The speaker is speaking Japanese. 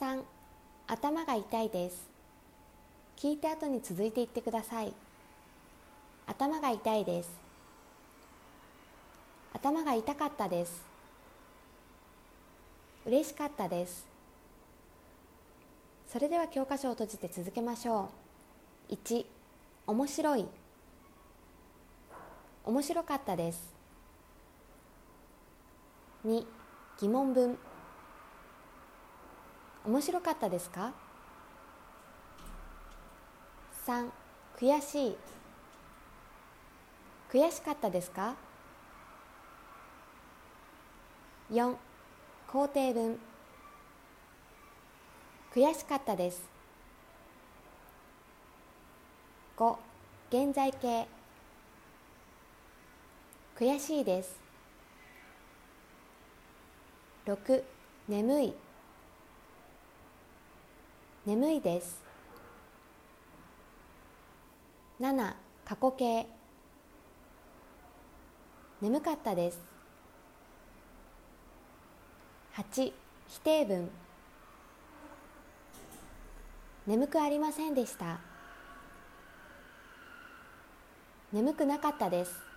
3、頭が痛いです。聞いた後に続いて言ってください。頭が痛いです。頭が痛かったです。嬉しかったです。それでは教科書を閉じて続けましょう。1、面白い。面白かったです。2、疑問文。面白かったですか？ 3、悔しい。悔しかったですか？ 4、肯定文。悔しかったです。5、現在形。悔しいです。6、眠い。眠いです。7、過去形。眠かったです。8、否定文。眠くありませんでした。眠くなかったです。